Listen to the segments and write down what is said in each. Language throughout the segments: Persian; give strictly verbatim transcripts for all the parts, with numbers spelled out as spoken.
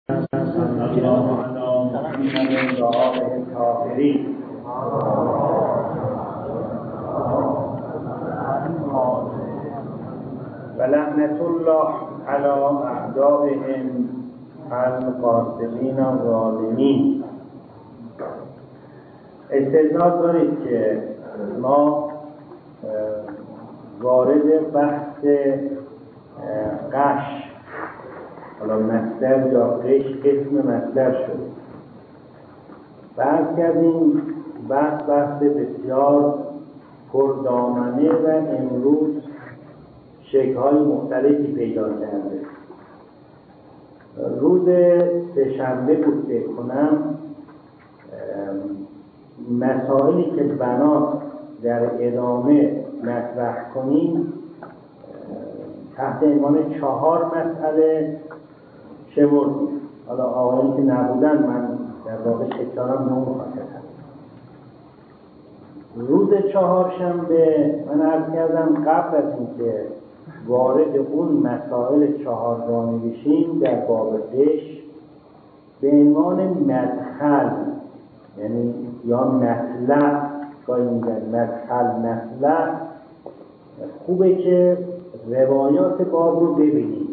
الله علی محمد و آله الطاهرین. و لعنت الله علی اعدائهم القاسمین الظالمین. استعداد دارید که ما وارد بحث قش، حالا مصدر یا قش اسم مصدر شد. بحث کردیم بحث بحث بسیار پردامنه و امروز شکل‌های مختلفی پیدا کرده. روز سه‌شنبه بود که کنم مسائلی که بنات در ادامه مطرح کنیم تحت عنوان چهار مسئله شمردیم. حالا آقایانی که نبودن من در واقع شکرارم به اون خاطر. روز چهارشنبه من عرض کردم قبل از اینکه وارد اون مسائل چهارگانه بشیم در باب قش به عنوان مدخل، یعنی یا مطلع، گاهی میگن مدخل مطلع، خوبه که روایات باب رو ببینیم.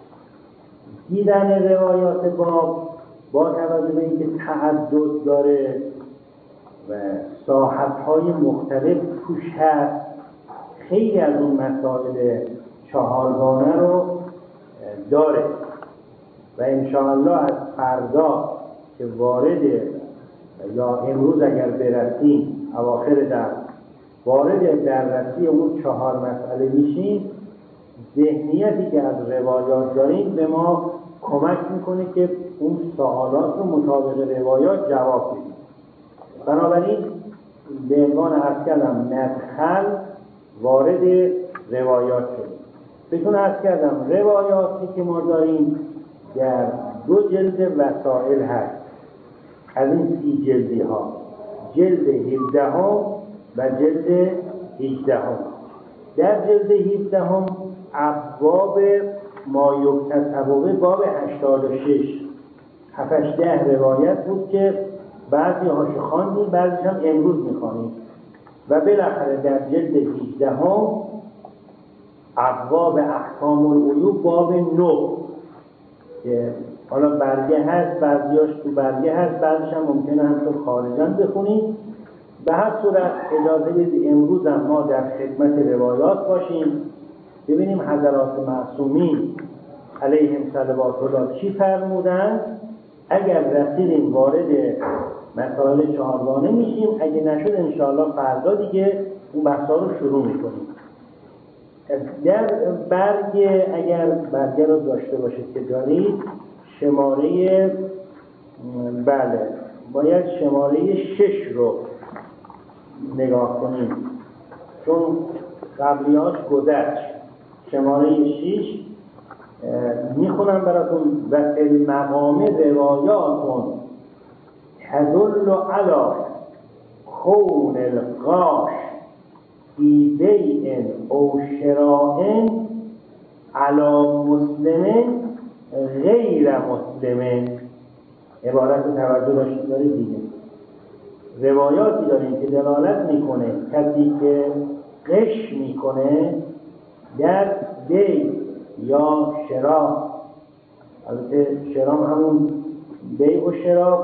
دیدن روایات باب با توجه به اینکه تعدد داره و ساحت‌های مختلف توش هست، خیلی از اون مسائل چهارگانه رو داره و انشاءالله از فردا که وارد یا امروز اگر برسیم اواخر درس وارد درسی اون چهار مسئله میشیم، ذهنیتی که از روایات داریم به ما کمک میکنه که اون سوالات رو مطابق روایات جواب بدیم. بنابراین به عنوان عرض کردم مدخل وارد روایات شدیم. بهتون عرض کردم روایاتی که ما داریم در دو جلد وسائل هست از این سی جلدی ها، جلد هفده هم و جلد هجده هم. در جلد هفده هم ابواب ما یکتسبه باب هشتاد و شش هفتش ده روایت بود که بعضی هاش خواندیم، بعضیش هم امروز میخوانیم و بالاخره در جلد هجده هم ابواب احکام العیوب باب نه که حالا برگه هست، بعضیاش تو برگه هست، بعضیش هم ممکنه هم تو خارجان بخونیم. به هر صورت اجازه بدید امروز هم ما در خدمت روایات باشیم، ببینیم حضرات معصومین علیهم صلوات الله چی فرمودن. اگر رسیدیم وارد مسائل چهارگانه میشیم، اگه نشد انشاءالله فردا دیگه اون بحثا رو شروع میکنیم. در برگ، اگر برگه رو داشته باشید که دارید، شماره بله باید شماره شش رو نگاه کنیم چون قبلیاش گذشت. شماره شش میخونم براتون: و المقام روایاتون تدل علی کون الغاش فی بیع او شراء علی مسلم غیر مسلم. عبارت رو توجه داشته دارید دیگه. روایاتی داریم که دلالت میکنه کسی که قش میکنه در بیع یا شراء، البته شراء همون بیع و شراء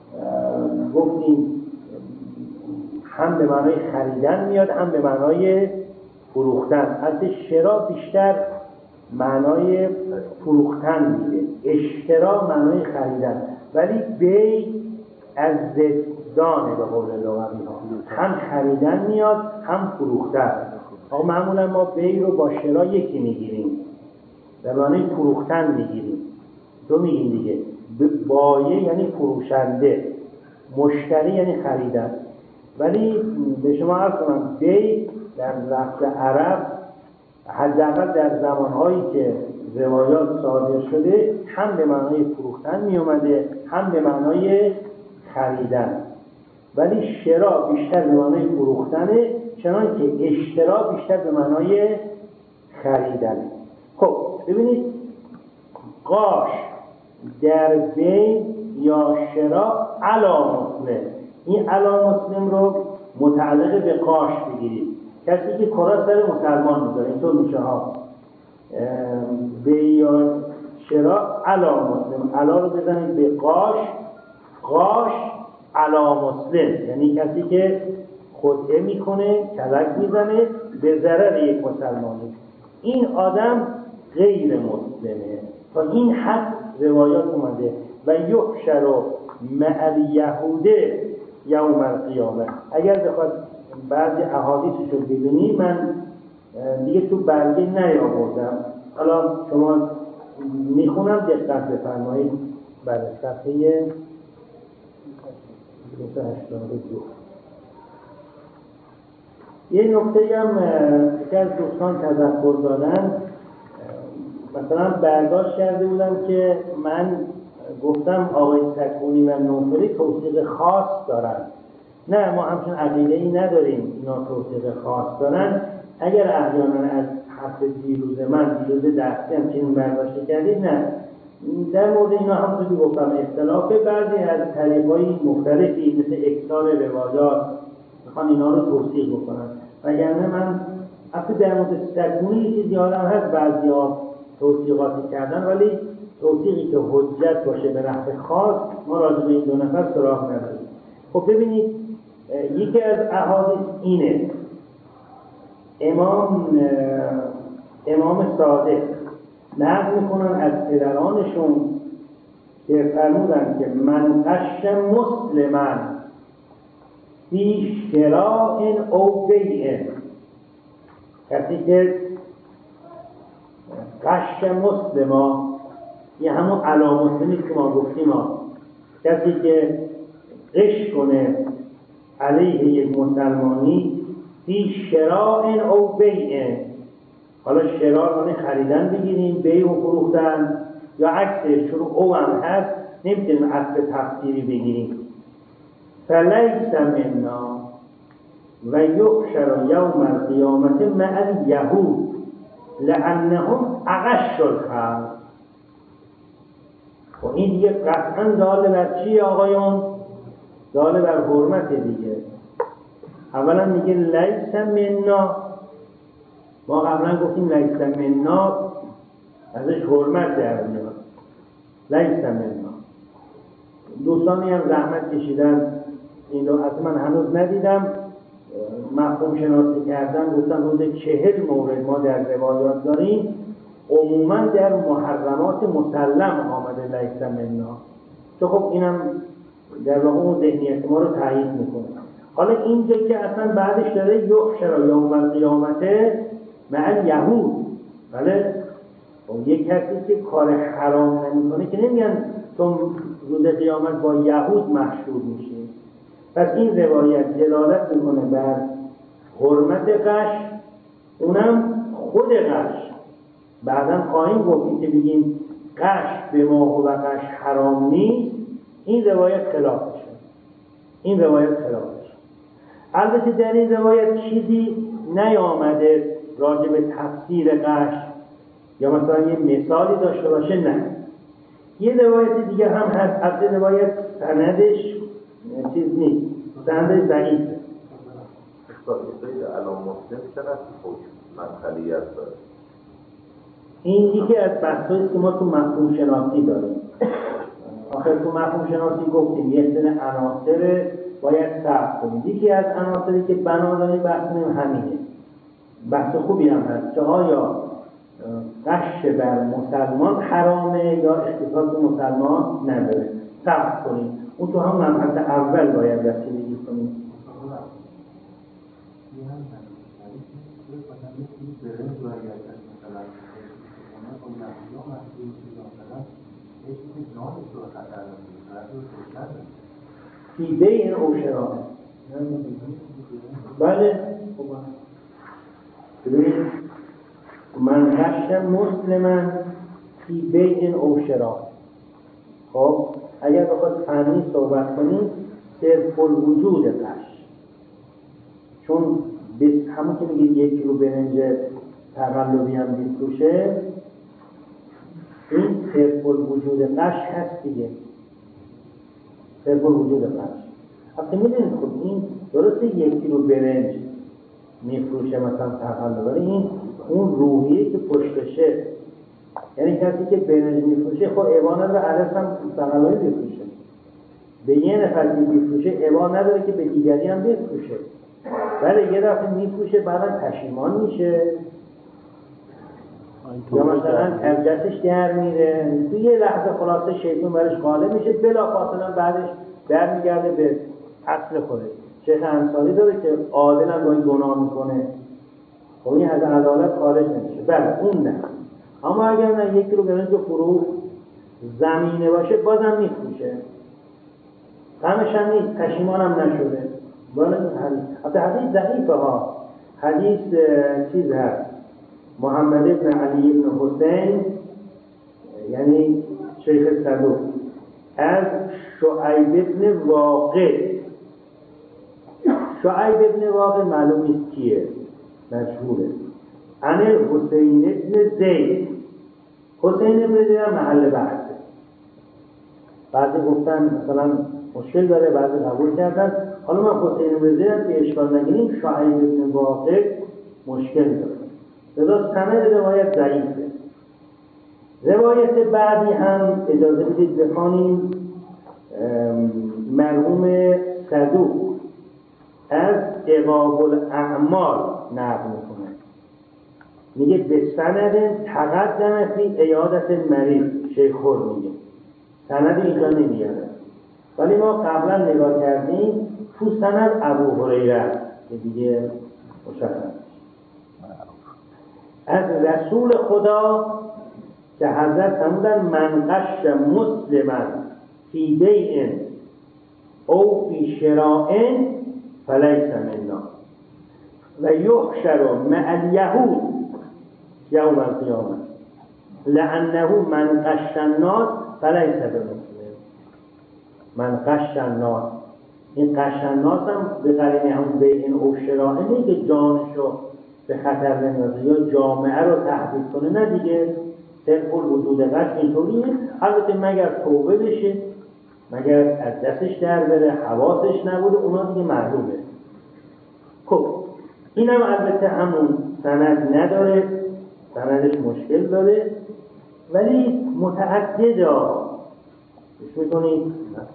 گفتیم هم به معنای خریدن میاد هم به معنای فروختن. البته شراء بیشتر معنای فروختن میده، اشترا معنای خریدن، ولی بیع از زدانه به قول لغوی ها، هم خریدن میاد هم فروختن. آقا معمولا ما بیع رو با شراء یکی میگیریم، به معنی فروختن میگیریم. تو میگیم دیگه بایع یعنی فروشنده، مشتری یعنی خریدن. ولی به شما عرض کنم بیع در لفظ عرب حداقل در زمانهایی که روایات صادر شده هم به معنای فروختن می اومده هم به معنای خریدن، ولی شراء بیشتر به معنای فروختنه، چنان که اشترا بیشتر به معنای خریدنه. خب ببینید قاش در بین یا شراء علی مسلم. این علی مسلم رو متعلق به قاش بگیرید، کسی که کرا سر مسلمان میذاره، اینطور میشه ها. بی یا شراء علی مسلم، علی رو بزنید به قاش، قاش علی مسلم، یعنی کسی که خدعه میکنه، کلک میزنه به ضرر یک مسلمانی. این آدم غیر مسلمه. تا این حد روایات اومده و یحشر مع الیهوده یوم القیامه. اگر بخواد بعضی احادیثش رو ببینی، من دیگه تو برگه نیاوردم، حالا شما میخونم دقت بفرمایید. بله، صفحه دویست و هشتاد و دو. یه نکته هم که از دوستان تذکر دادن، مثلا برداشت کرده بودم که من گفتم آقای سکونی و نوفلی توثیق خاص دارن. نه، ما همچون عقیده ای نداریم اینا توثیق خاص دارن. اگر احیانا از حرف دیروز من دیروز درسی هم چنین برداشت کردید، نه، در مورد اینا هم توی گفتم اختلاف بعضی از طریق‌های مختلفی مثل اکثار روایات میخوان اینا رو توثیق بکنن. وگرنه من اصلا در مورد سکونی یه چیزی آدم هست بعضی ها توثیقاتی کردن، ولی توثیقی که حجت باشه به نحو خاص ما راجع به این دو نفر سراغ نداریم. خب ببینید، یکی از احادیث اینه، امام امام صادق نقل میکنن از پدرانشون که فرمودن که من غش مسلمن فی شراء او بیع، کسی که غش مسلما، یه همون علی مسلمی که ما گفتیم ها، کسی که غش کنه علیه یک مسلمانی فی شراء او بیع، حالا شراء رو خریدن بگیریم، بیع و فروختن، یا عکسش چون او هم هست نمیتونیم اصل تفسیری بگیریم. فلیس منا و یحشر یوم القیامت مع الیهود لانهم اغش الخلق. و این دیگه قطعا داله بر چی آقایون؟ داله بر حرمت دیگه. اولا میگه لیس منا، ما قبلا گفتیم لیس منا ازش حرمت در میاد، لیس منا. دوستانی هم زحمت کشیدن این رو، از من هنوز ندیدم، مفهوم شناسی کردن، گفتن روز چهل مورد ما در روایات داریم، عموما در محرمات مسلم آمده لیس منا، که خب اینم در واقع اون ذهنیت ما رو تایید میکنه. حالا اینجا که اصلا بعدش داره یحشر یوم القیامت مع الیهود، بله، یک کسی که کار حرام نمیکنه که نمیگن تو روز قیامت با یهود محشور میشی. پس این روایت دلالت میکنه بر حرمت غش، اونم خود غش. بعداً خواهیم گفت که بگیم غش به ما و غش حرام نیست، این روایت خلافشه، این روایت خلافشه. البته در این روایت چیزی نیامده راجع به تفسیر غش یا مثلا یه مثالی داشته باشه، نه. یه روایت دیگه هم هست، از روایت سندش چیز نیست، سندش ضعیفه. استاد علام مسلم چقدر حکم منقلیت داره؟ این یکی از بحثایی که ما تو مفهوم شناسی داریم. آخر تو مفهوم شناسی گفتیم یک سری عناصر باید ثبت کنیم. یکی از عناصری که بنا داریم بحث کنیم همینه. بحث خوبی هم هست که آیا غش بر مسلمان حرامه یا اختصاص مسلمان نداره، ثبت کنیم. اون تو هم مبحث اول باید رسیدگی کنیم. فی بیع او شراء، بله، ببینید من غش مسلمن فی بیع او شراء. خب اگر بخواد فنی صحبت کنیم، صرف الوجود غش، چون همون که میگید یک کیلو برنج تقلبی هم بیفروشه، این صرف الوجود قش هست دیگه، صرف الوجود قش. وقتی میدونید خب این درسته یک کیلو برنج میفروشه مثلا تقلب، ولی این اون روحیه که پشتشه، یعنی کسی که برنج میفروشه خب ایوان رو عرض هم تقلبی بفروشه، به یه نفر که میفروشه ایوان نداره که به دیگری هم بفروشه، ولی یه دفعه میفروشه بعدا پشیمان میشه یا مثلا از دستش در میره، تو یه لحظه خلاصه شیطان برش غالب میشه، بلافاصله بعدش برمیگرده به اصل خودش. شیخ انصاری داره که عادل هم باید گناه میکنه، خب این از عدالت خارج نمیشه. بله اون نه، اما اگر نه یک کیلو برنج فروخت زمینه باشه بازم میفروشه، غمش هم نیست، پشیمان هم نشده. بالا این حدیث حتی حدیث ضعیفه ها، حدیث چیز هست محمد ابن علی ابن حسین یعنی شیخ صدوق از شعیب ابن واقع. شعیب ابن واقع معلوم نیست کیه، مشهوره. عن حسین ابن زید. حسین ابن زید محل بحثه، بعضی گفتن مثلا مشکل داره، بعضی قبول کردن. حالا من حسین ابن زید که اشکال نگیریم، شعیب ابن واقع مشکل داره، لذا سند روایت ضعیفه. روایت بعدی هم اجازه بدید بخوانیم، مرحوم صدوق از عقاب الاعمال نقل میکنه، میگه به سند تقدم فی عیادت مریض. شیخ خور میگه سند اینجا نمیاره، ولی ما قبلا نگاه کردیم تو سند ابو هریره که دیگه مشخص از رسول خدا که حضرت فرمودن من غش مسلما فی بیع او فی شراء فلیس منا و یحشر مع الیهود یوم القیامه لانه من غش الناس فلیس بمسلم. من غش الناس، این غش الناس هم به قرینه هم بیع او شراء نه که جانشو به خطر بندازه یا جامعه رو تهدید کنه، نه دیگه. صرف الوجود غش اینطوریه، البته مگر توبه بشه، مگر از دستش در بره، حواسش نبوده، اونا دیگه معلومه. خب اینم البته همون سند نداره، سندش مشکل داره، ولی متعدده ها بش میکنید.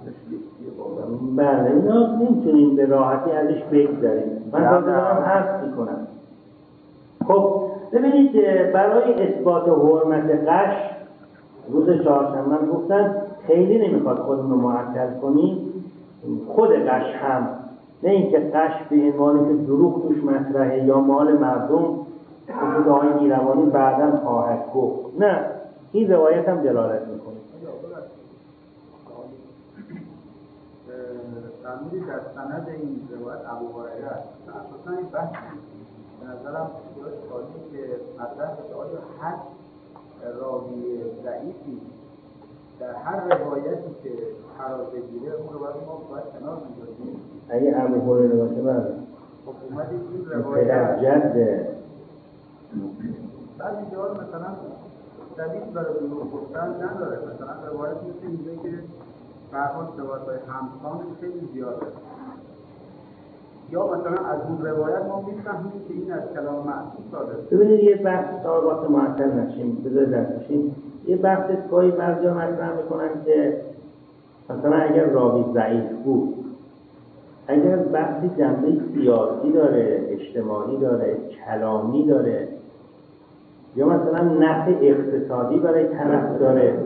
بله اینا نمیتونیم به راحتی ازش بگذاریم، من تازه دارم حرف میکنم. خب ببینید برای اثبات حرمت غش روز چهارشنبه گفتن خیلی نمیخواد خودمون رو معطل کنیم. خود غش هم، نه اینکه غش به عنوانی که دروغ توش مطرحه یا مال مردم خود آقای ایروانی بعداً خواهد گفت، نه این روایت هم دلالت میکنه. فرمودید در سند این روایت ابو هریره است. اساساً این بحث به نظرم بسیار خالی که مطرح شده آیا هر راوی ضعیفی در هر روایتی که قرار بگیره اون روایت ما باید کنار می‌ذاریم. اگه ابو هریره باشه بله. خب اومدید این روایت جده بعضی جاها مثلا دلیل برای دروغ گفتن نداره. مثلا روایت مثل میگه که برخواد روایت‌های همسان خیلی زیاده، یا مثلا از اون روایت ما میفهمیم که این از کلام معصوم صادر شده. ببینید یه بحث وقت معطل نشیم، بذار دست بشیم. یه بحث گاهی بعضیا مطرح میکنن که مثلا اگر راوی ضعیف بود، اگر بحثی جنبه سیاسی داره، اجتماعی داره، کلامی داره، یا مثلا نفع اقتصادی برای طرف داره،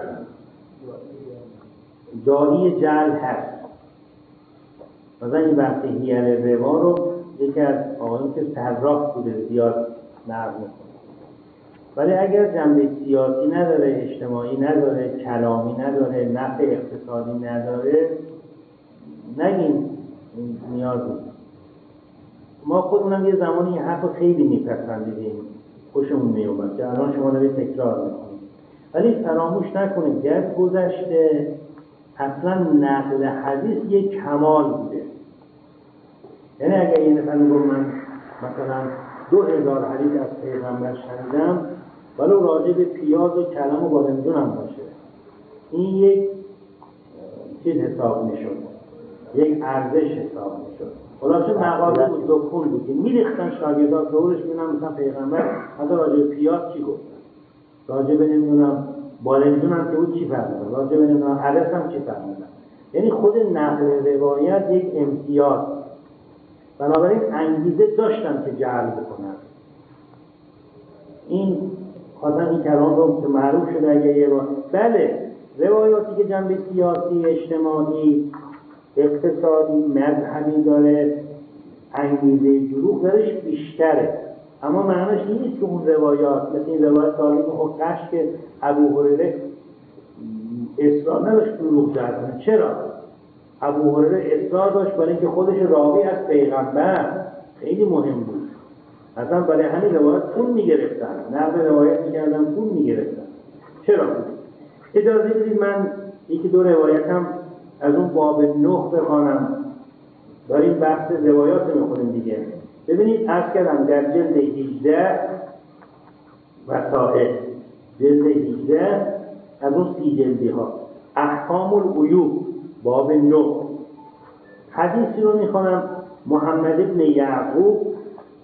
دایی جعل هست. مثلا این بحث حیل روا رو یکی از آقایون که صراف بوده زیاد نقل میکنه. ولی اگر جنبه سیاسی نداره، اجتماعی نداره، کلامی نداره، نفع اقتصادی نداره، نگیم نیاز نیست. ما خودمونم یه زمانی یه حرف خیلی میپسندیدیم، خوشمون میومد که الان شما دارید تکرار میکنید. ولی فراموش نکنید در گذشته اصلا نقل حدیث یک کمال بوده. یعنی اگر یه نفر میگم من مثلا دو هزار حدیث از پیغمبر شنیدم، ولو راجع به پیاز و کلم و بادمجون هم باشه، این یک چیز حساب میشد، یک ارزش حساب میشد. خلاصه مغازه بود، دکون بود که میریختن شاگردان دورش ببینن مثلا پیغمبر حتی راجع به پیاز چی گفتن، راجع به نمیدونم بادمجون هم که بود چی فرمودن، راجع به نمیدونم عدس هم چی فرمودن. یعنی خود نقل روایت یک امتیاز، بنابراین انگیزه داشتن که جعل بکنن. این خواستن این کلام رو که معروف شده اگه یه بار بله روایاتی که جنبه سیاسی، اجتماعی، اقتصادی، مذهبی داره، انگیزه دروغ درش بیشتره، اما معنیش نیست که اون روایات مثل این روایت سالی حکش که ابو هریره اصرار نداشت دروغ جعل کنه. چرا؟ ابو هریره اصرار داشت برای اینکه خودش راوی از پیغمبر، خیلی مهم بود، اصلا برای همین روایت پول میگرفتن، نقل روایت میکردن پول میگرفتن. چرا؟ اجازه بدید من یکی دو روایتم از اون باب نه بخوانم، داریم بحث روایات میخونیم دیگه. ببینید عرض کردم در جلد هجده وسائل، جلد هجده از اون سی جلدی ها، احکام العیوب باب نه، حدیثی رو میخوانم. محمد ابن یعقوب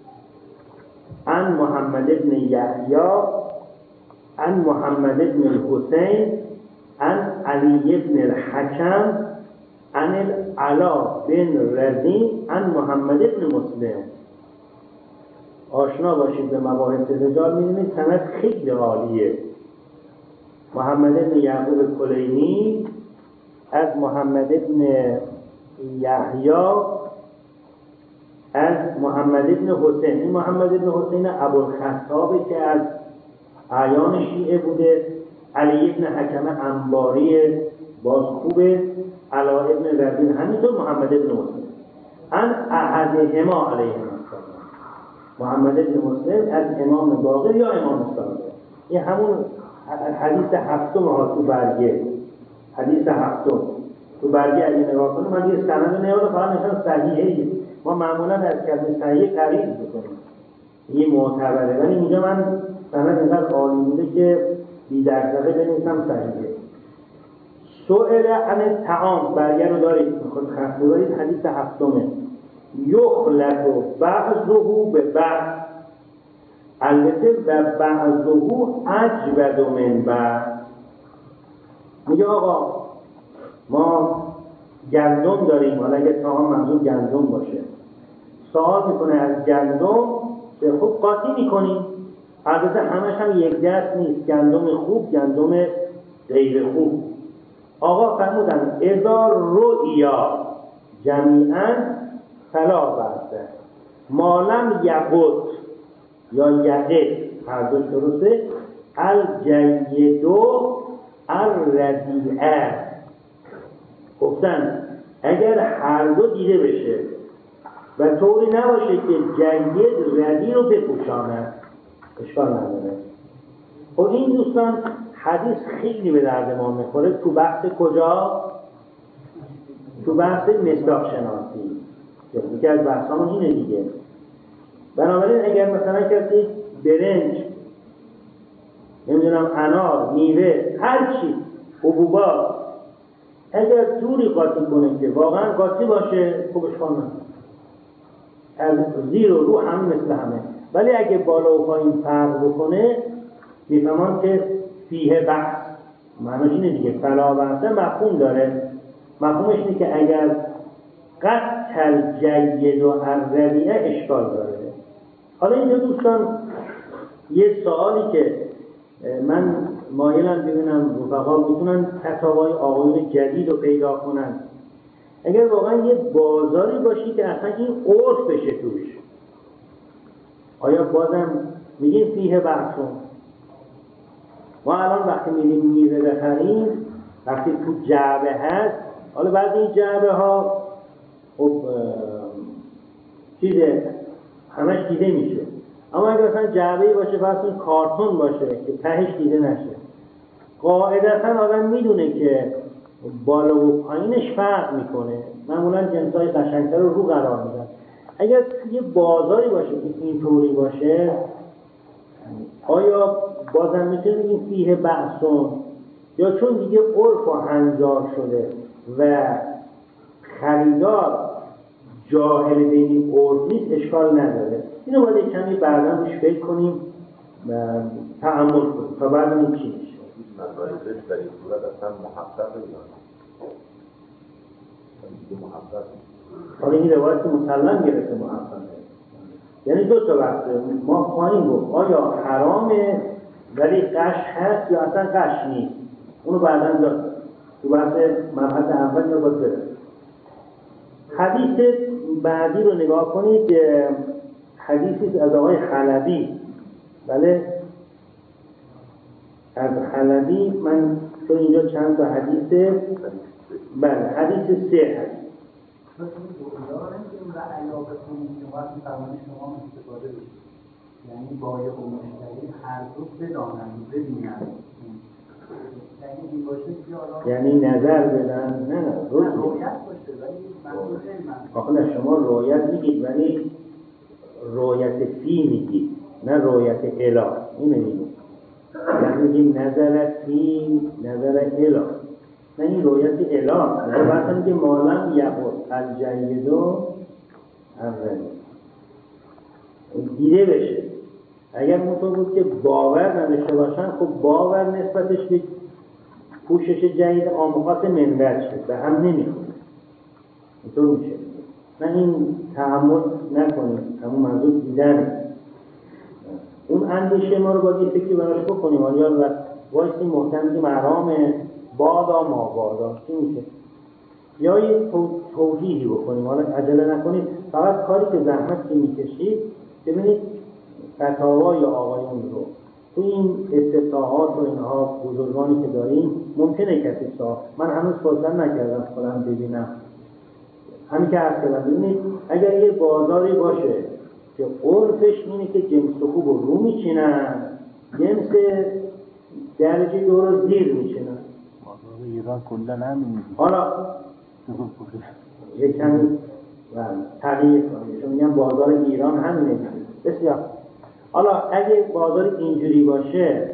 عن محمد ابن یحیی عن محمد ابن الحسین عن علی ابن الحکم عن العلا بن رزین عن محمد ابن مسلم. آشنا باشید به مباحث رجال، می‌بینید سند خیلی عالیه. محمد ابن یعقوب کلینی از محمد ابن یحیی از محمد ابن حسین. این محمد ابن حسین ابوالخطابه که از اعیان شیعه بوده. علی ابن حکم انباری باز خوبه، علا ابن رزین همینطور، محمد ابن مسلم ان احدهما علیه السلام. محمد ابن مسلم از امام باقر یا امام صادق. این همون حدیث هفتم ها تو برگه، حدیث هفتم تو برگه اگه نگاه کنیم، من یه سند نیاده فقط نشان صحیحه. ما معمولا از کلمه صحیح قریب بکنیم یه معتبره، ولی اینجا من سند اینقدر عالی بوده که بی دغدغه بنویسم صحیحه. سئل عن الطعام، برگه رو دارید میخواد خط ببرید، حدیث هفتمه. یخلط بعضه به بعض، البته و بعضه اجود من بعض. میگه آقا ما گندم داریم، حالا اگه طعام منظور گندم باشه، سوال میکنه از گندم که خوب قاطی میکنیم، البته همش هم یک دست نیست، گندم خوب، گندم غیر خوب. آقا فرمودن اذا رؤیا جمیعا فلا بأس، مالم یقط یا یقط، هر دوش درسته، الجیدو الردیعه. گفتن اگر هر دو دیده بشه و طوری نباشه که جید ردی رو بپوشاند، اشکال نداره. خب این دوستان حدیث خیلی به درد ما میخوره تو بحث کجا؟ تو بحث مصداق شناسی، یکی از بحثامون اینه دیگه. بنابراین اگر مثلا کسی برنج، نمیدونم انار، میوه، هر چی، حبوبات، اگر جوری قاطی کنه که واقعا قاطی باشه، خوبش کنه از زیر و رو هم مثل همه، ولی اگه بالا و پایین فرق بکنه میفهمم که فیه بحث. معنیش اینه دیگه، فلا بحثه مفهوم داره. مفهومش اینه که اگر قطع جید و الردیعه اشکال داره. حالا اینجا دوستان یه سوالی که من مایلم ببینم رفقا میتونن فتاوای آقایون جدید رو پیدا کنن. اگر واقعا یه بازاری باشی که اصلا این عرف بشه توش، آیا بازم میگیم فیه بحثون؟ ما الان وقتی میریم میوه بخریم، وقتی تو جعبه هست، حالا بعضی این جعبه ها خب چیزه همش دیده میشه، اما اگر مثلا جعبه‌ای باشه فرض کن کارتون باشه که تهش دیده نشه، قاعدتا آدم میدونه که بالا و پایینش فرق میکنه، معمولا جنسای قشنگتر رو رو قرار میدن. اگر یه بازاری باشه که اینطوری باشه، آیا بازم میتونیم بگیم فیه بحثون، یا چون دیگه عرف و هنجار شده و خریدار جاهل به این عرف نیست، اشکال نداره. اینو باید کمی بعدا روش فکر کنیم و تأمل کنیم تا بعد این چی میشه. نظایرش در این صورت اصلا محقق یا نه؟ محقق حالا این روایت مسلم گرفته محققه، یعنی دو تا بحثه. ما خواهیم گفت آیا حرامه ولی قش هست یا اصلا قش نیست، اونو بعدا داد تو بحث مبحث اول رو باید برد. حدیث بعدی رو نگاه کنید، حدیثی از آقای حلبی. بله از حلبی، من تو اینجا چند تا حدیث، بله حدیث سه حدیث. یعنی بایع و مشتری هر دو بدانند ببینند، یعنی این باشه که یعنی نظر بدن، نه نه رویت باشه ولی منظور من آخه نه، شما رویت میگید ولی رویت فی میگید نه رویت اله، اینه میگید، یعنی میگیم نظر فی نظر اله، نه این رویت اله. نه وقتی میگه مالم یقول الجیدو اول دیده بشه. اگر منطور بود که باور نداشته باشن، خب باور نسبتش به پوشش جدید آموخات منبر شد به هم نمیخونه، اینطور میشه. نه این تحمل نکنیم، همون منظور دیدنه. اون اندیشه ما رو باید یه فکری براش بکنیم، آیا و وایسی محکم که حرامه بادا ما بادا چی میشه، یا یه توجیهی بکنیم. حالا عجله نکنید، فقط کاری که زحمت که میکشید ببینید فتاوای آقایون رو تو این استفتاحات و اینها بزرگانی که داریم ممکنه کسی سا من هنوز فرصت نکردم خودم ببینم. همین که عرض کردم، ببینید اگر یه بازاری باشه که عرفش اینه که جنس خوب رو رو میچینن، جنس درجه دو رو زیر میچینن. بازار ایران کلا همین. حالا یک کمی تغییر کنید، چون میگم بازار ایران همینه. بسیار. حالا اگه بازار اینجوری باشه،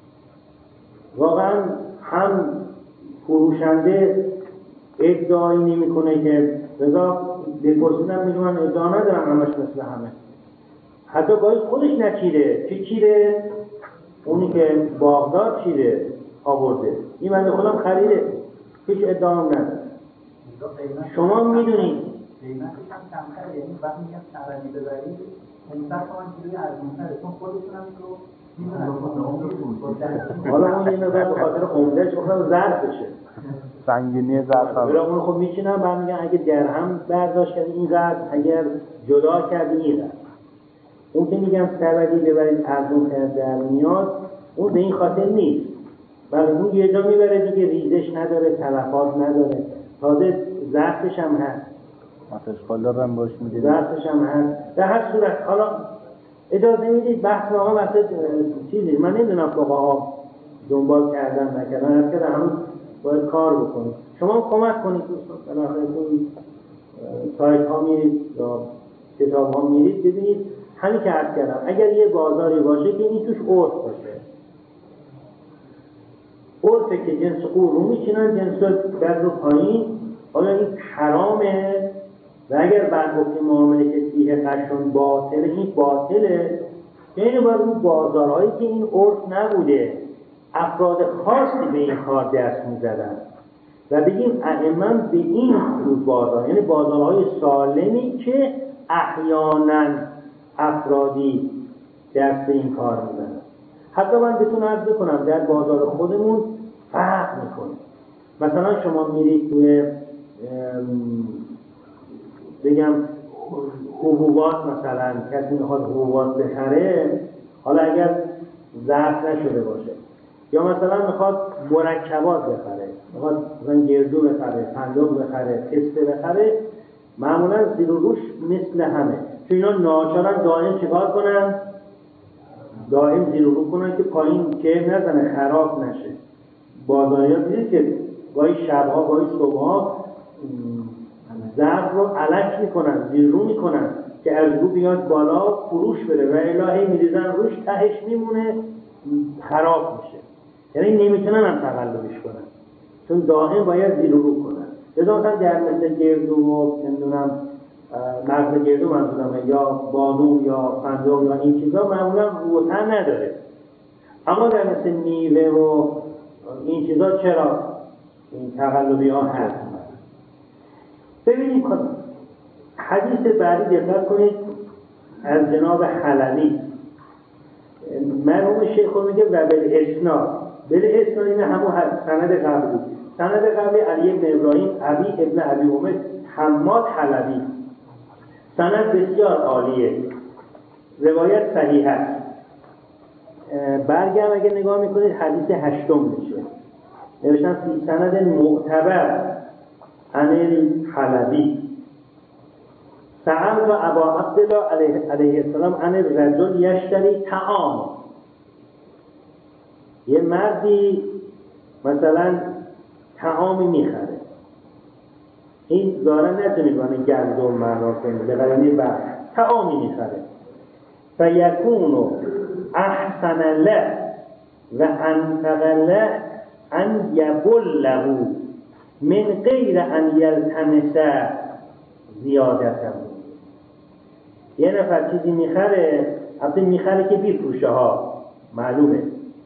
واقعا هم فروشنده ادعایی نمی کنه که رضا بپرسیدم میگه من ادعا ندارم همش مثل همه، حتی باید خودش نچیره. چی چیره؟ اونی که باغدار چیره آورده، این بنده خودم خریده، هیچ ادعا هم نداره. شما میدونید قیمتش هم کمتره، یعنی وقتی میگم سبدی ببرید پانصد تومن کیلوی ارزون‌تره، چون خودشون هم رو میدونن. حالا اون یه نظر به خاطر عمدهش بخوام ظرف بشه، سنگینی ظرف هم برای اون خب میچینم بعد میگن اگه درهم برداشت کردی این ظرف، اگر جدا کردی این ظرف. اون که میگم سبدی ببرید ارزون کرد در میاد، اون به این خاطر نیست، ولی اون یه جا میبره دیگه ریزش نداره، تلفات نداره، تازه ظرفش هم هست، اشغال هم باش میده، ظرفش هم هست. در هر صورت حالا اجازه میدید بحث واقعا وقت چیزی من نمیدونم فقها دنبال کردن نکردن، از که همون باید کار بکنید. شما کمک کنید دوستان، بنابراین سایت ها میرید یا کتاب ها میرید ببینید همین که عرض کردم، اگر یه بازاری باشه که این توش عرف باشه، عرفه که جنس قور رو میچینن، جنس بر رو پایین، آیا این حرامه؟ و اگر برگفتی معامله که فیه قشون باطله، این باطله. یعنی باید اون بازارهایی که این عرف نبوده، افراد خاصی به این کار دست میزدن و بگیم ائمه به این روز بازار، یعنی بازارهای سالمی که احیانا افرادی دست به این کار میزنن. حتی من بهتون عرض بکنم در بازار خودمون فرق میکنه. مثلا شما میرید توی بگم حبوبات، مثلا کسی میخواد حبوبات بخره، حالا اگر ظرف نشده باشه، یا مثلا میخواد مرکبات بخره، میخواد مثلا گردو بخره، صندوق بخره، تسته بخره، معمولا زیر و روش مثل همه، چون اینا ناچارن دائم چیکار کنن؟ دائم زیر و رو کنن که پایین که نزنه، خراب نشه. بازاری‌ها دیدید که گاهی شبها گاهی صبحها ظرف رو علک میکنن، زیر رو میکنن که از رو بیاد بالا فروش بره و الهی میریزن روش، تهش میمونه خراب میشه، یعنی نمیتونن هم تقلبش کنن چون دائم باید زیر و رو کنن. لذا مثلا در مثل گردو و نمیدونم مغز گردو منظورمه یا بانو یا فندق یا این چیزا معمولا روتن نداره، اما در مثل میوه و این چیزا چرا این تقلبی ها هست. ببینید حدیث بعدی دقت کنید از جناب حلبی، مرحوم شیخ میگه و بالاسناد، بالاسناد این همون سند قبلی، سند قبلی علی ابن ابراهیم ابی ابن ابی عمر حماد حلبی، سند بسیار عالیه، روایت صحیح است. برگم اگه نگاه میکنید حدیث هشتم میشه، نوشتن فی سند معتبر عن الحلبی سألت ابا عبدالله علیه, علیه السلام عن الرجل یشتری طعام. یه مردی مثلا طعامی میخره، این ظاهرا نتونید وانه گندم معنا کنید، به قرینه بعد طعامی میخره فیکون احسن له و انفق له ان یبله من غیر ان یلتمس زیادته. یه نفر چیزی میخره، البته میخره که بیفروشه ها، معلومه،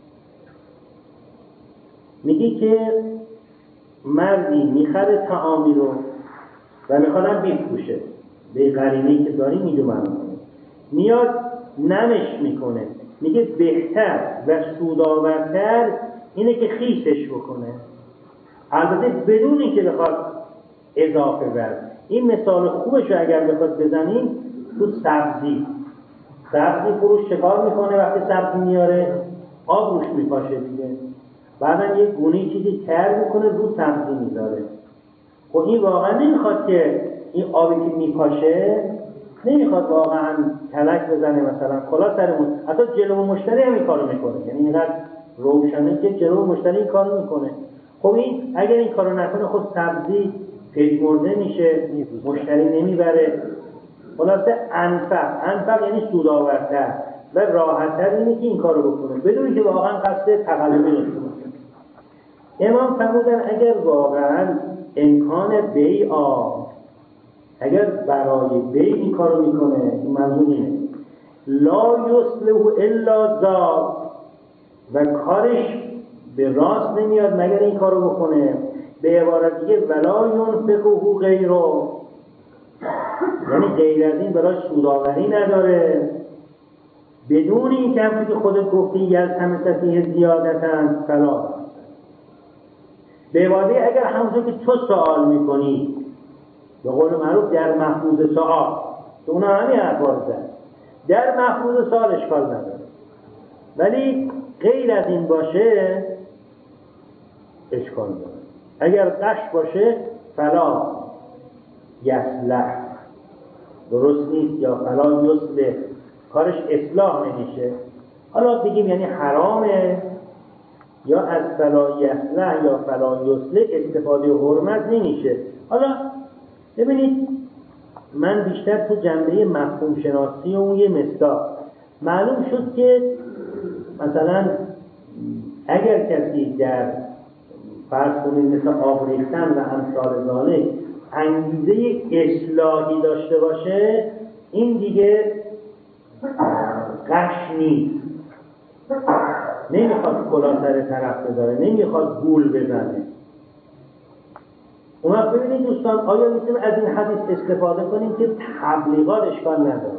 میگی که مردی میخره طعامی رو و میخوادم بیفروشه، به قرینه‌ای که داری میدونم، میاد نمش میکنه، میگه بهتر و سودآورتر اینه که خیسش بکنه، البته بدون اینکه بخواد اضافه برد. این مثال خوبش رو اگر بخواد بزنیم تو سبزی، سبزی فروش چکار میکنه وقتی سبزی میاره؟ آب روش میپاشه دیگه، بعدم یه گونه چیزی تر میکنه رو سبزی میذاره. خب این واقعا نمیخواد که این آبی که میپاشه نمیخواد واقعا کلک بزنه مثلا کلا سرمون، حتی جلو مشتری هم این کارو میکنه، یعنی اینقدر روشنه که جلو مشتری این کارو میکنه. خب این اگر این کارو نکنه خب سبزی پیشمرده میشه، مشتری نمیبره. خلاصه انفق، انفق یعنی سودآورتر و راحت‌تر اینه که این کارو بکنه بدون که واقعا قصد تقلبی داشته باشه. امام فرمودن اگر واقعا امکان بیع، اگر برای بیع این کارو میکنه، این منظور اینه لا یصلح الا ذا، و کارش به راست نمیاد مگر این کارو بکنه، به عبارت دیگه ولا ینفقه غیره، یعنی غیر از این برای سودآوری نداره، بدون این که همچون که خودت گفتی یلتمس فیه زیادتاً فلا. به عبارت اگر همونطور که تو سوال میکنی، به قول معروف در محفوظ سوال، که اونا همین حرفا زد، در محفوظ سوال اشکال نداره، ولی غیر از این باشه اشکال داره. اگر قش باشه فلا یصلح، درست نیست، یا فلا یصلح، کارش اصلاح نمیشه. حالا بگیم یعنی حرامه، یا از فلا یصلح یا فلا یصلح استفاده حرمت نمیشه. حالا ببینید من بیشتر تو جنبه مفهوم شناسی و اون یه مصداق معلوم شد که مثلا اگر کسی در فرض کنید مثل آب ریختن و امثال ذالک انگیزه اصلاحی داشته باشه، این دیگه قش نیست، نمیخواد کلا سر طرف بذاره، نمیخواد گول بزنه. اون وقت ببینید دوستان آیا میتونیم از این حدیث استفاده کنیم که تبلیغات اشکال نداره؟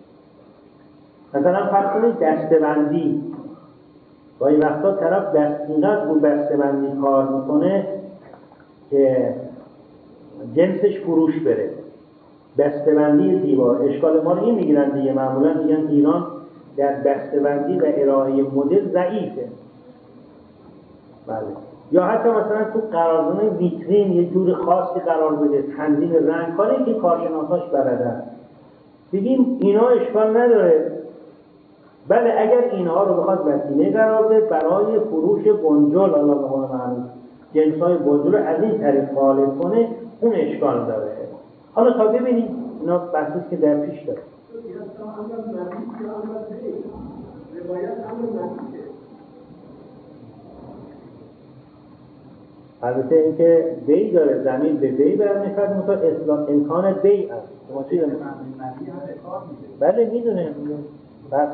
مثلا فرض کنید دسته‌بندی، گاهی وقتا طرف دستینقدر رو دسته‌بندی کار میکنه که جنسش فروش بره، دسته‌بندی دیوار، اشکال ما رو این میگیرن دیگه، معمولا میگن ایران در دسته‌بندی و ارائه مدل ضعیفه. بله. یا حتی مثلا تو قراردادهای ویترین یه جور خاصی قرار بده، تنظیم رنگ، کاری که کارشناساش بلدن، بگیم اینا اشکال نداره. بله اگر اینها رو بخواد وسیله قرار بده برای فروش بنجل، الله به قول معروف جنس‌های بنجل از این طریق غالب کنه، اون اشکال داره. حالا تا ببینید اینا بحثی که در پیش داره. البته اینکه بی داره، ضمیر به بی برمیخواد، مثلا اصلاح امکان بی هست. شما چی دارید؟ بله میدونه بس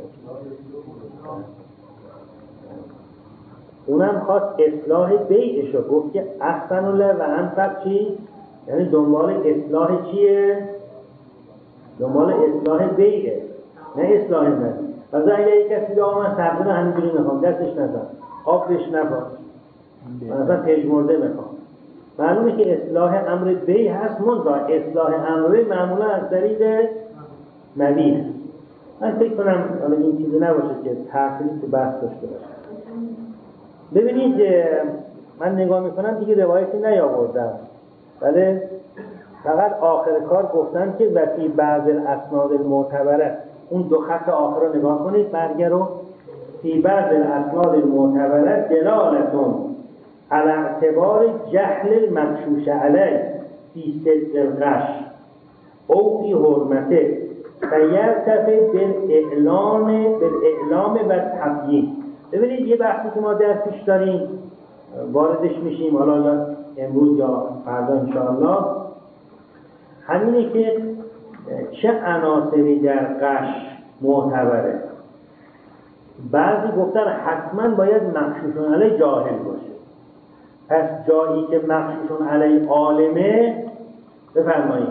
اونم خواست اصلاح بیعشو، گفت که احسن الله و انفق چی؟ یعنی دنبال اصلاح چیه؟ دنبال اصلاح بیعه، نه اصلاح نبی. واسه اگه یک کسی به آمد سبزه رو همینجوری میخوام، دستش نزن، آب بهش نباش، مثلا پژمرده میخوام، معلومه که اصلاح امر بی هست، منتها اصلاح امر معمولا از طریق نبی. من فکر کنم این چیزی نباشه که تأثیری تو بحث داشته باشه. ببینید من نگاه میکنم دیگه روایتی نیاوردم، ولی فقط آخر کار گفتن که وفی بعض الاسناد المعتبره، اون دو خط آخر رو نگاه کنید، برگه رو فی بعض الاسناد المعتبره دلالتون على اعتبار جهل المغشوش علیه فی صدق الغش او فی حرمته فیرتفع بالاعلام بالاعلام و تبیین. ببینید یه بحثی که ما در پیش داریم واردش میشیم، حالا یا امروز یا فردا انشاءالله، همینه که چه عناصری در غش معتبره. بعضی گفتن حتما باید مغشوشون علیه جاهل باشه، پس جایی که مغشوشون علیه عالمه بفرمایید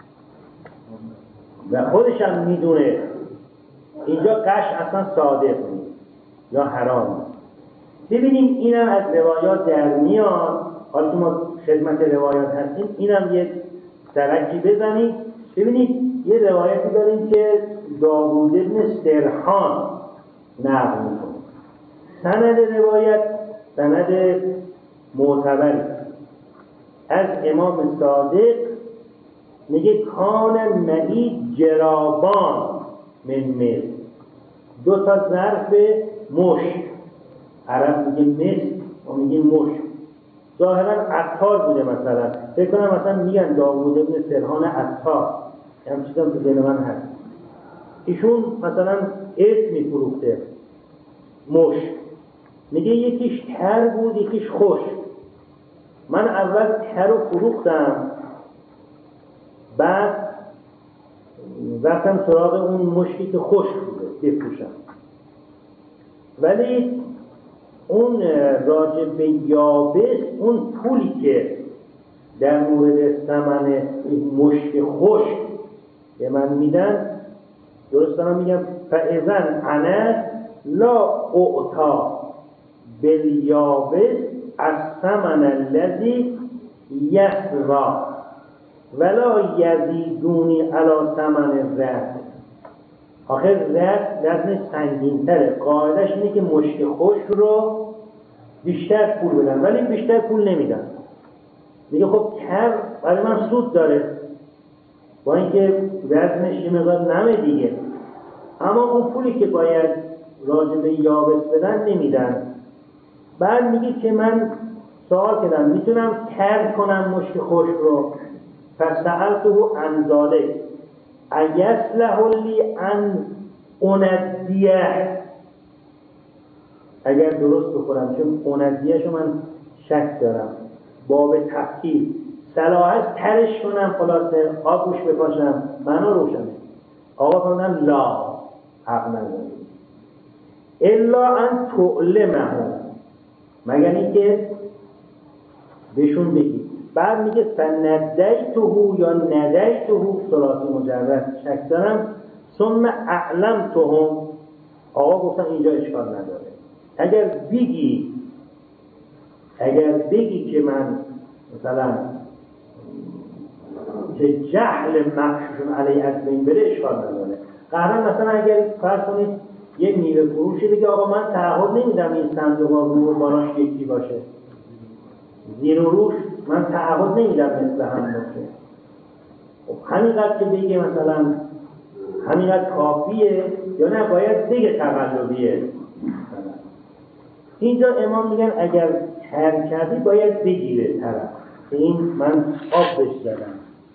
و خودش هم میدونه اینجا غش اصلا صادق نیست یا حرام. ببینیم اینم از روایات در میاد. حالا که ما خدمت روایات هستیم اینم یک سرکی بزنید. ببینید یه روایتی داریم که داوود بن سرحان نقل میکنه. سند روایت سند معتبری از امام صادق، میگه کان معی جرابان من مل، دو تا ظرف مشک، عرب میگه مصر و میگه مشک، ظاهرا عطار بوده. مثلا فکر کنم مثلا میگن داوود بن سرحان عطار، هم چیزم تو ذهن من هست. ایشون مثلا اسم میفروخته مشک، میگه یکیش تر بود یکیش خوش. من اول تر رو فروختم، بعد رفتم سراغ اون مشکی که خوش بوده بفروشم. ولی اون راجع به یابس، اون پولی که در مورد ثمن مشک خوش به من میدن، درست دارم میگم، فاذن انا لا اعطا بالیابس الثمن الذی یسرا ولا یزیدونی علی ثمن الرد. آخر رد وزنش سنگین‌تره، قاعدش اینه که مشک خوش رو بیشتر پول بدن ولی بیشتر پول نمیدن. میگه خب کر برای من سود داره، با اینکه وزنش یه مقدار نمه دیگه، اما اون پولی که باید راجع به یابس بدن نمیدن. بعد میگه که من سوال کردم میتونم کر کنم مشک خوش رو؟ پس سألته عن ذلک ایصلح لی ان اندیه، اگر درست بخورم، چون اندیهشو من شک دارم، باب تفکیر صلاح است ترش کنم، خلاصه آب روش بپاشم، معنا روشنه. آقا فرمودن لا، حق نداری الا ان تعلمه، مگر اینکه بهشون بگی. بعد میگه فندیته یا ندیته ثلاثی مجرد، شک دارم، ثم اعلمتهم. آقا گفتن اینجا اشکال نداره، اگر بگی اگر بگی که من مثلا که جهل مخشوشون علیه از بین بره اشکال نداره. قرار مثلا اگر فرض کنید یه میوه فروشی بگه آقا من تعهد نمیدم این صندوق ها رو باراش یکی باشه، زیر و روش من تعهد نمیدم مثل هم باشه. خب همینقدر که بگه مثلا همینقدر کافیه یا نه باید بگه تقلبیه؟ اینجا امام میگن اگر تر کردی باید بگیره طرف. این من آب بش زدم.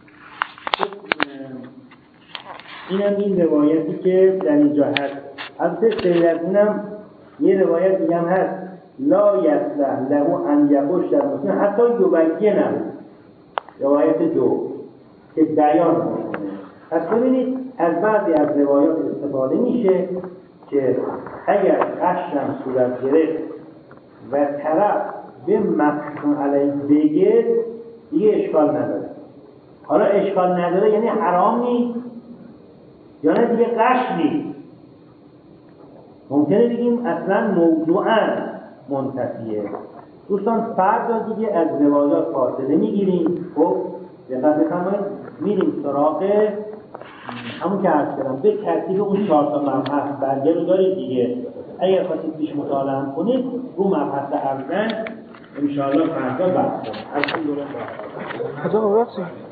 اینم این روایتی که در اینجا هست. البته غیر از اینم یه روایت دیگه هم هست، لا یصلح له ان یبش المسلم حتی یبینه روایت دو که بیان میکنه. پس ببینید از بعضی از روایات استفاده میشه که اگر قشم صورت گرفت و طرف به مقصون علیه بگه دیگه اشکال نداره. حالا اشکال نداره یعنی حرام نیست یا نه دیگه قش نیست. ممکنه بگیم اصلا موضوعاً منتفیه. دوستان فردا دیگه از روایات فاصله میگیریم. خب دقت بفرمایید میریم سراغ همون که عرض کردم به ترتیب اون چهار تا مبحث برگه رو دارید دیگه. اگر خواستید پیش مطالعه هم کنید رو مبحث اول انشاءالله فردا بحث کنید. الحمدلله.